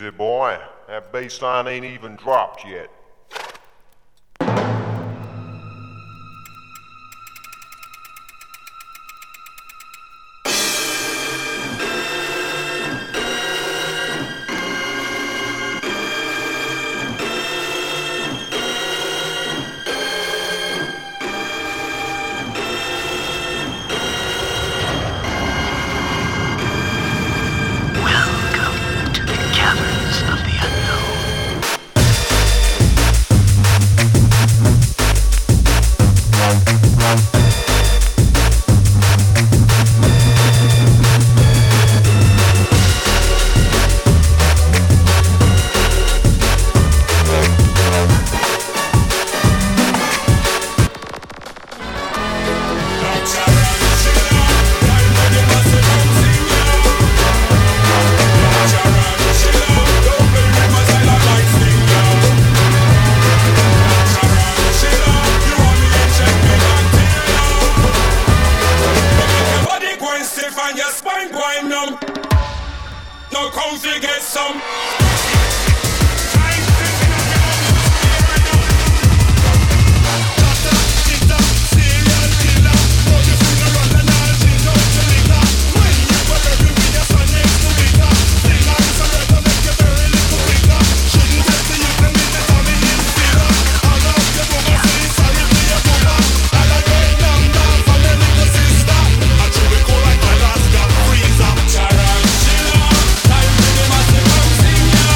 Easy, boy. That bass line ain't even dropped yet. Tarantula, time for the massive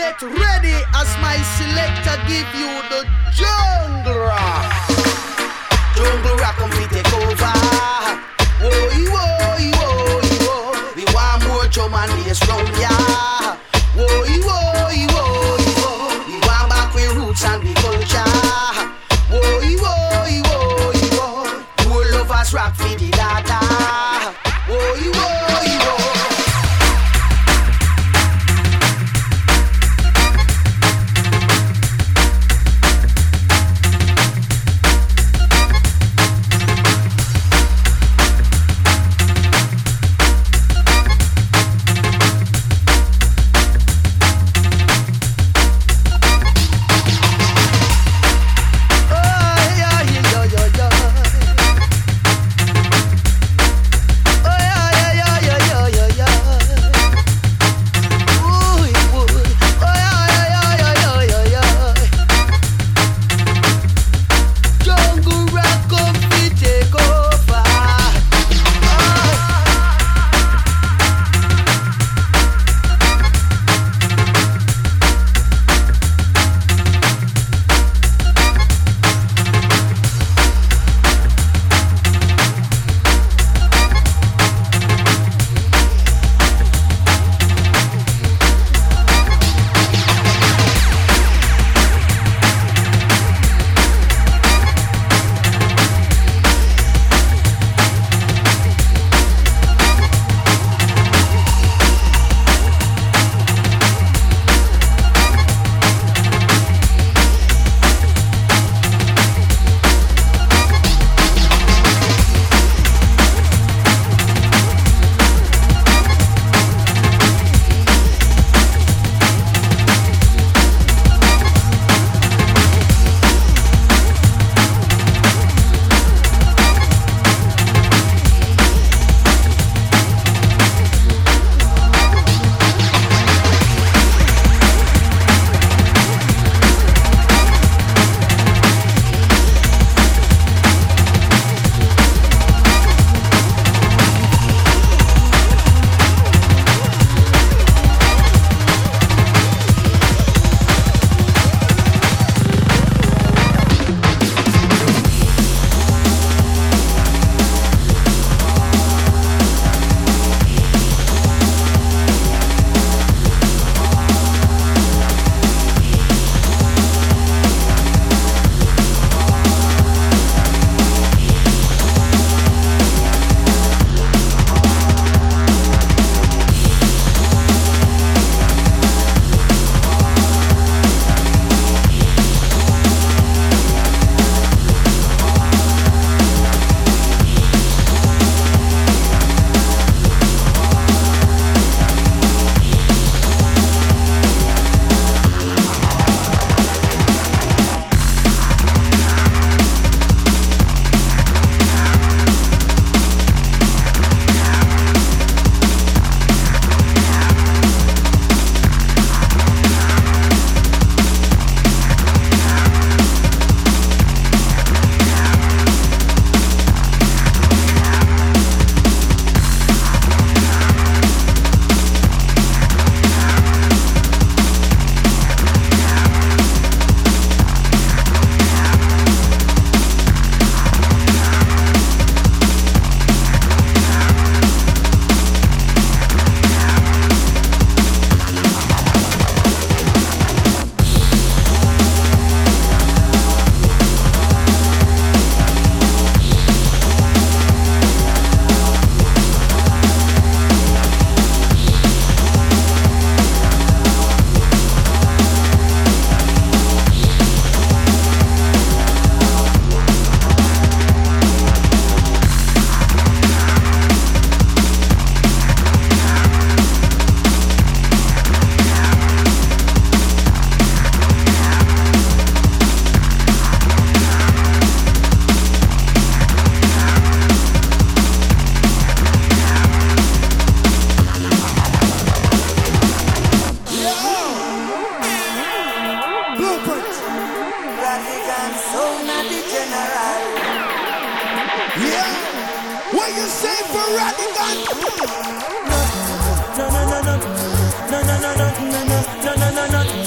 Get ready as my selector give you the jungle rock. Jungle rock come fi take over. Whoa, whoa, whoa, whoa. We want more drum and bass round ya. Whoa, whoa, whoa, whoa. We want back with roots and we culture. Whoa, whoa, whoa, whoa. Poor lovers rock for the data. Whoa, whoa, whoa. What you say for Radigan? No, no, no, no, no, no, no, no, no, no, no, no, no, no.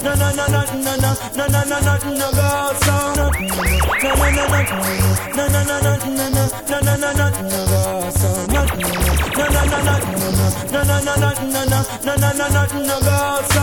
no, no, no, no, no, no, no, no, no, no, no, go so. No, no, no, no, no, no, no, no, no, no, no, no, no, no, no, go so. No, no, no, no, no, no, no, no, no, no, no, no, no, no, no, no, no, go so.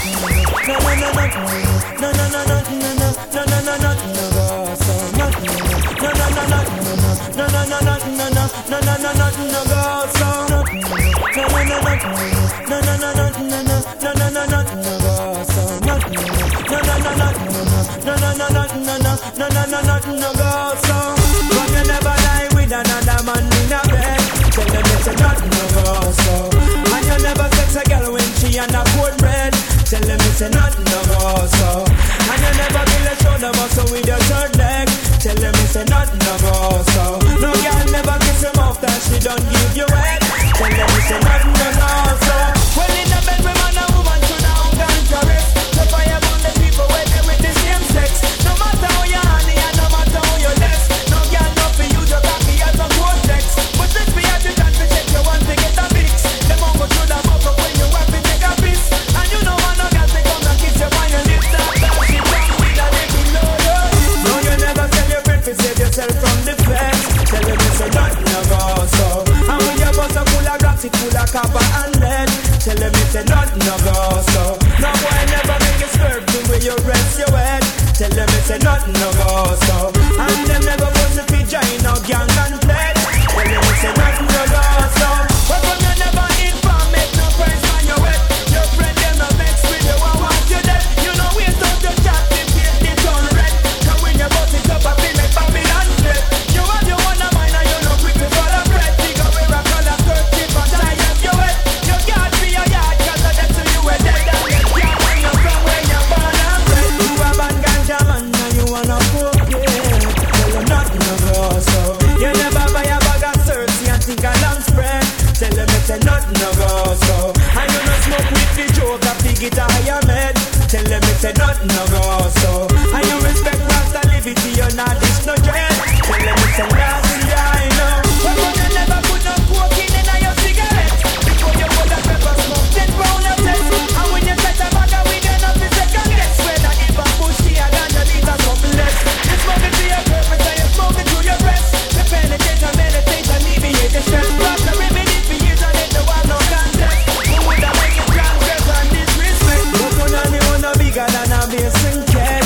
No, no, no, no, no, no, no, no, no, no, no, no, no, no, go so. No, no, no, no, no, no, no, no, no, no, no, no, no, no, no, no, go so. No, no, no, no, no, no, no, no, no, no, no, no, no, no, go so. No, no, no, no, no, no, no, no, no, no, no, no, no, no, go so. But you never lie with another man in a bed. Tell them it's a nothing no go so. And you never sex a girl when she on a cold bread. Tell them it's a nothing no go so. And you never kill a shoulder muscle with your third leg. Tell them it's a nothing no go so. No girl never kiss him off that she don't give you head. Tell them it's a nothing no go so. Well in the bed with man and woman should have gone to rest. The fire burn the people where they with the same sex. No matter how you honey and no matter how you less. No girl not for you just happy as a cortex. But let's be at the time to check you want to get a fix. The mama should have up when you have to take a piss. And you know man no got to come and kiss you on your lips. That she come with a little load. No you never tell your friend to save yourself from the flesh. Tell them it's a nothing no go so. And when your bus are full of rocks it full of copper and lead. Tell them it's a nothing no go so. No boy never make it swerve the way you rest your head. Tell them it's a nothing no go so. And them never put the picture in no gang and play. Tell them it's a nothing no go so. But from you never inform, make no price on your head. Your friend them no vex with you and want you dead. You know we start to chat, they feel the turn red. Cause when you bust it up I feel like Babylon dead. You have your one of mine and you know quick before the bread. Dig away a color skirt, keep on tie up your head. You can't be a yard cause of them so you were dead. And you can't bring you from where you're born and bred. You a bad ganja man and you wanna cook it. Tell them nothing no go so. You never buy a bag of Cersei and think a long spread. Tell them it's a nothing no go so. And you no smoke with the joke of the guitar higher med. Tell them it's a nothing no go so. And you respect Rasta liberty, you're not this no dread. Tell them it's a nothing I know. But when you never put no cocaine in your cigarette. Before you put that pepper smoke, then round your test. And when you set a bag of weed, you're not the second guess. Where that if a pussy and you need a couple less. You smoke it to your purpose and you smoke it to your breast. To penetrate and meditate and alleviate the stress. Plus the remedy for years and it no have no contest. Who would have make it transgress and disrespect? But when anyone no bigger than a basin cat.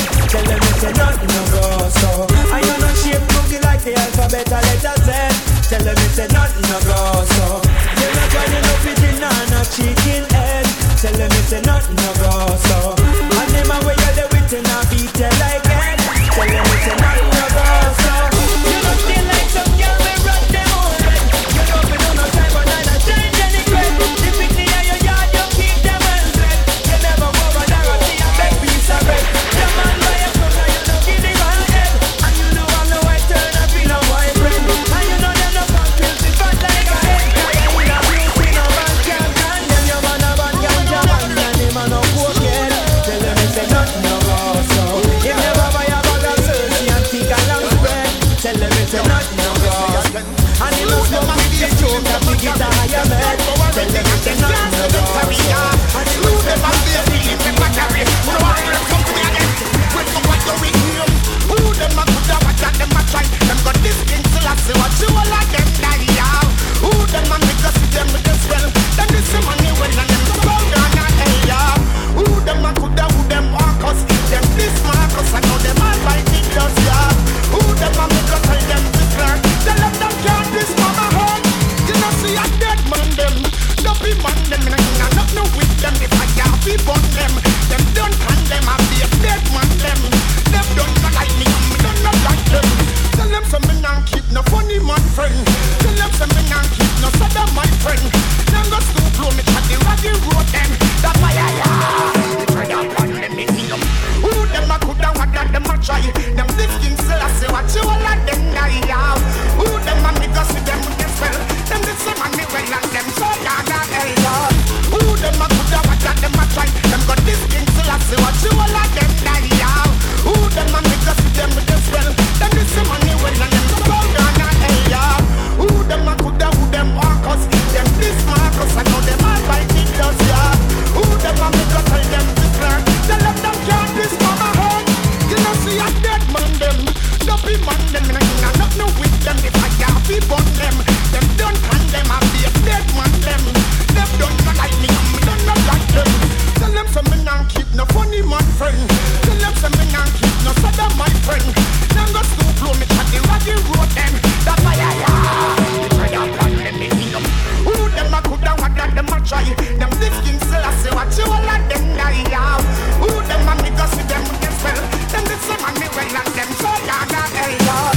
try. Them this king still I say what you all of them die out. Who them and me go see them with them spell. Them this some and me well and them so down and hell out.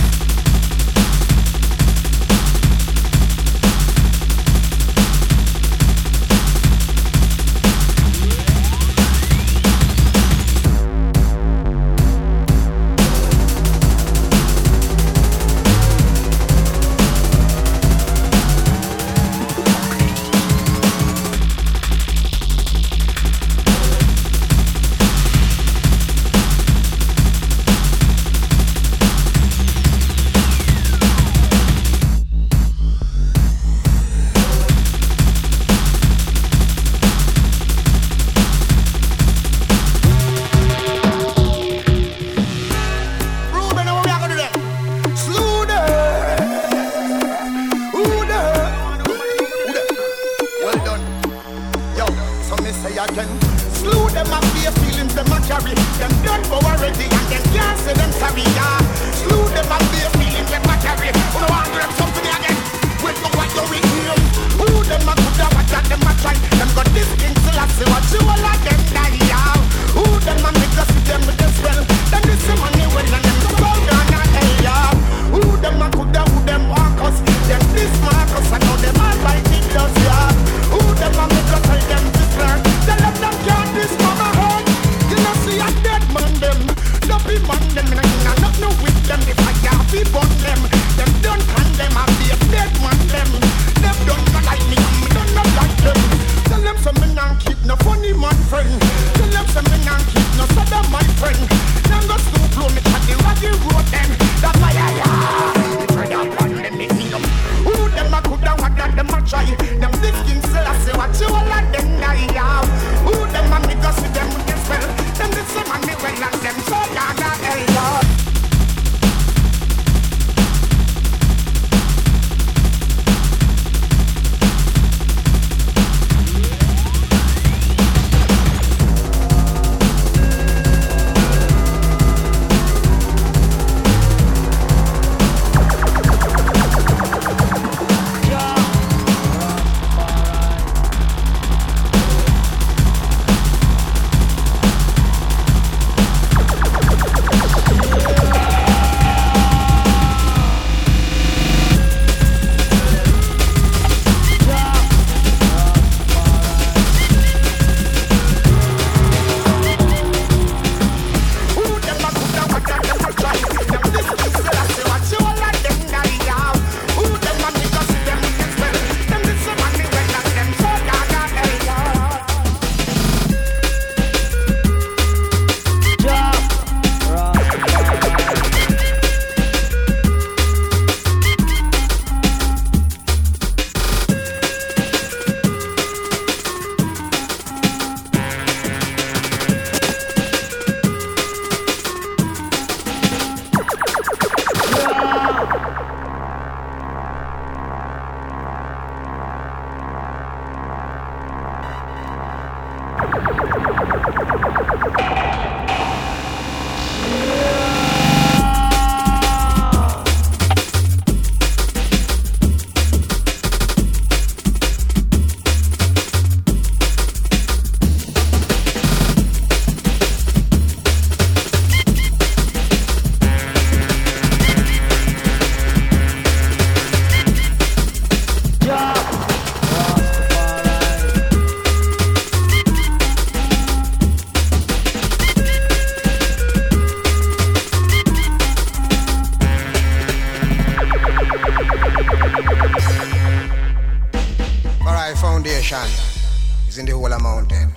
is in the whole of mountain.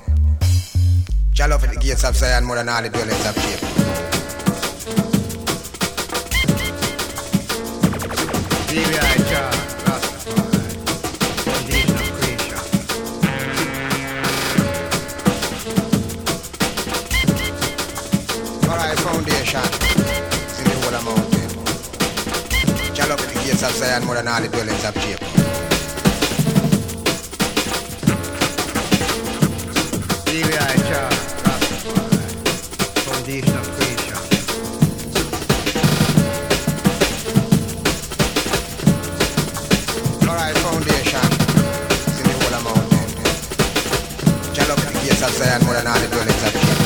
Jah love at the gates of Zion more than all the dwellings of Jacob. Of Zion more than all the dwellings of Jacob. Foundation of creation. Alright, foundation is in the whole of mountain. gates of Zion more than all the dwellings of shame.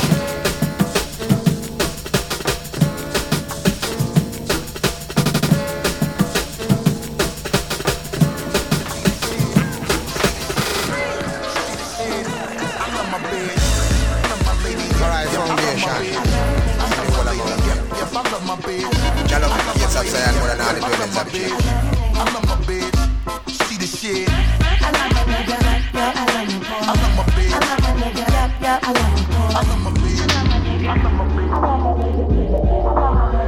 Alright, foundation. Jah love the gates of Zion more than all the dwellings of shame. I love my bitch. See the shit. I love my nigga. Yeah, I love my boy. I love my bitch. I love my nigga. Yeah, I love my boy. I love my bitch. I love my nigga. I love my bitch.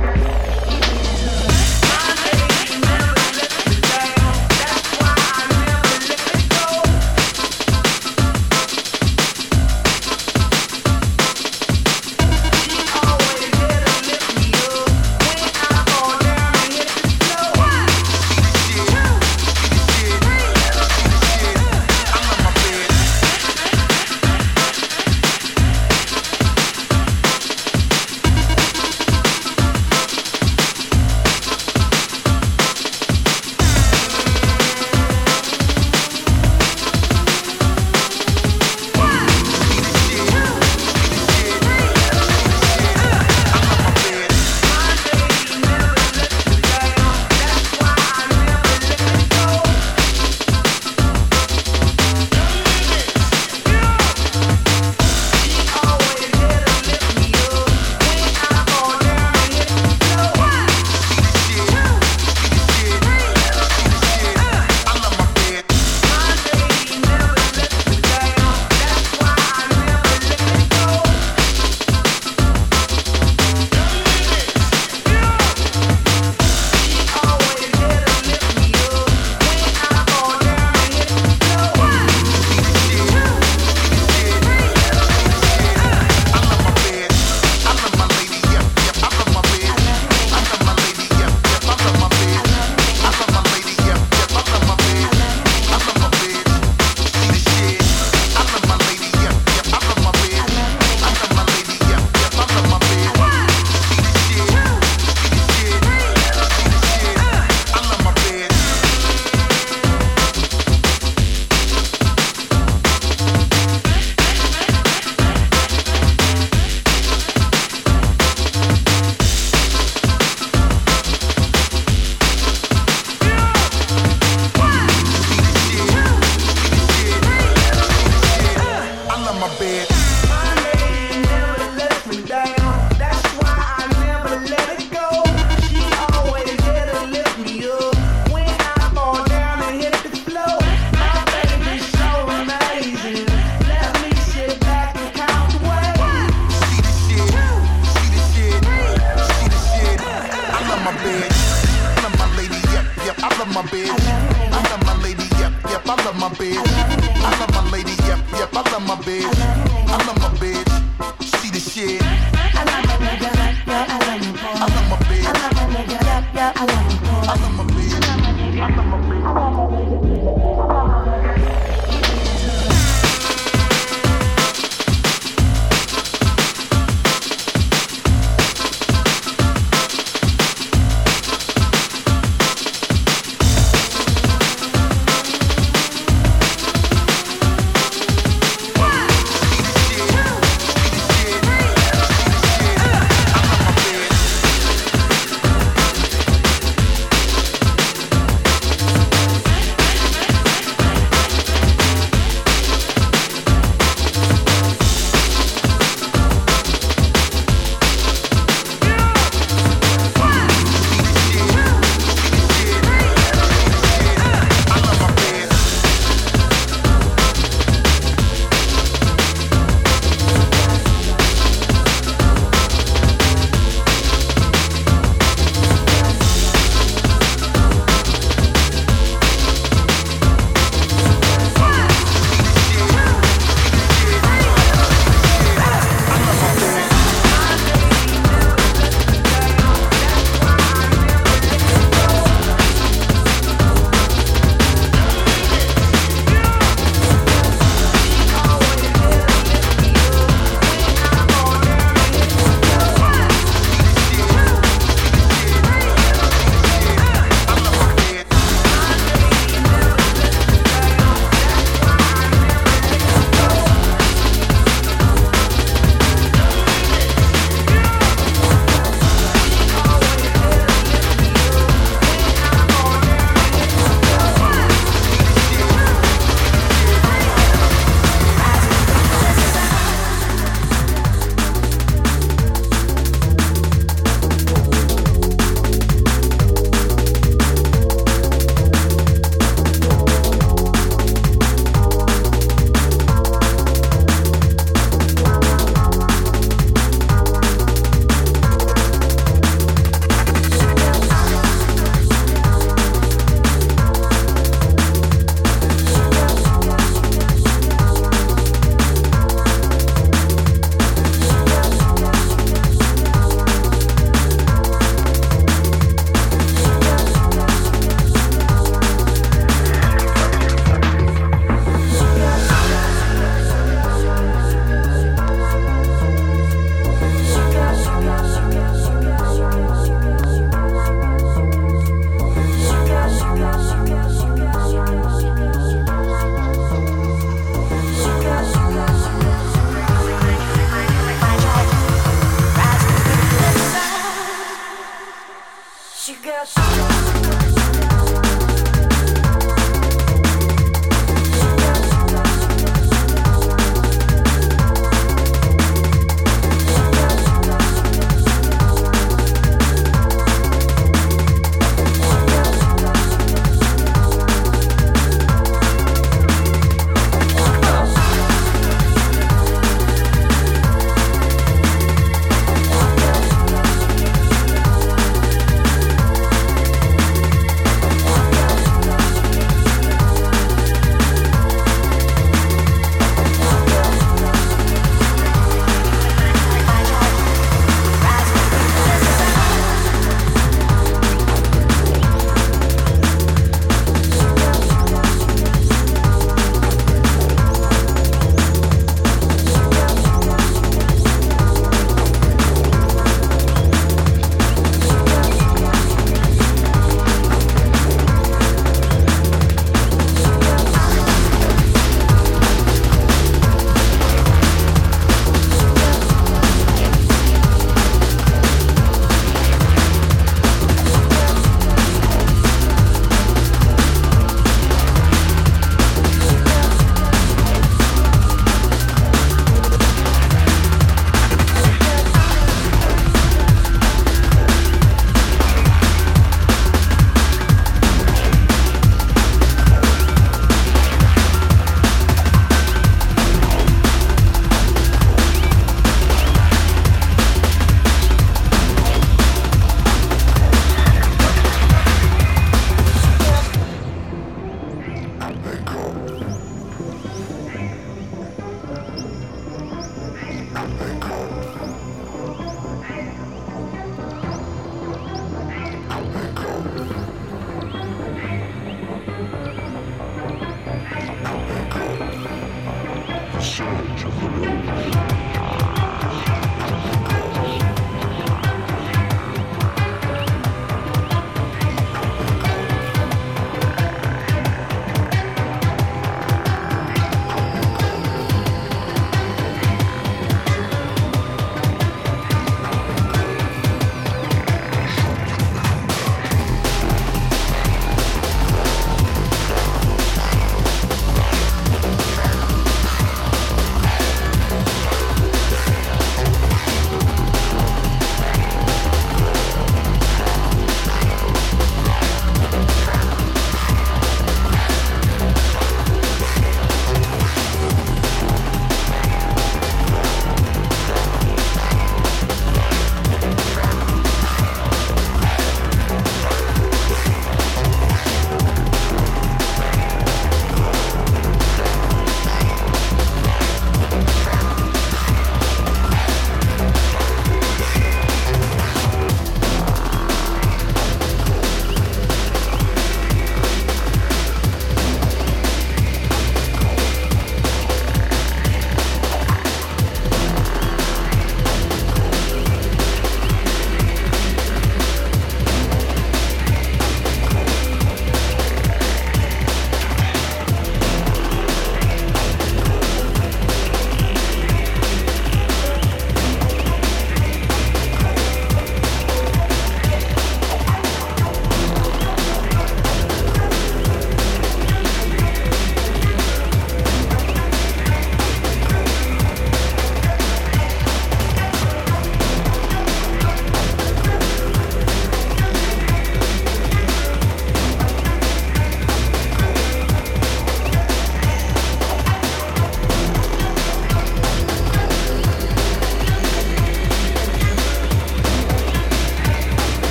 sounds of the road.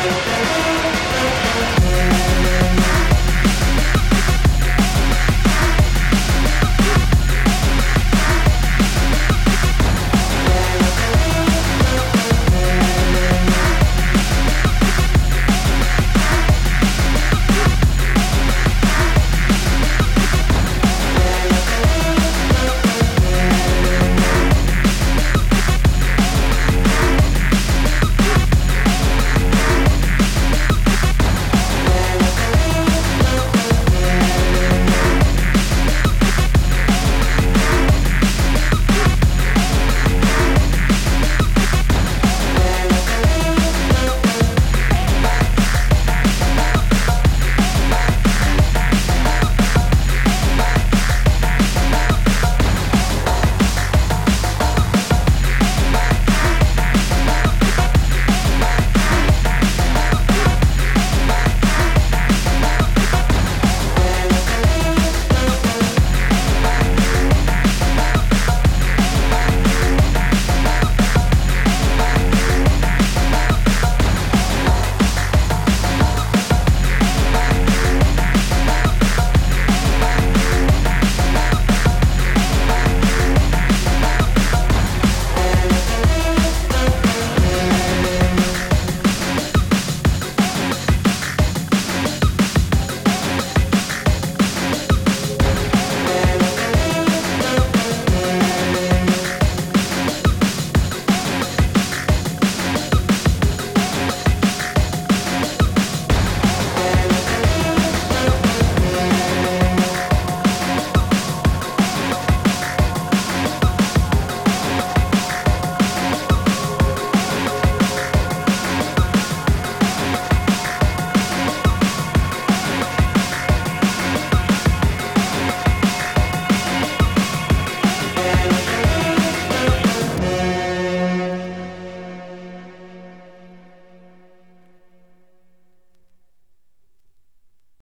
Hey,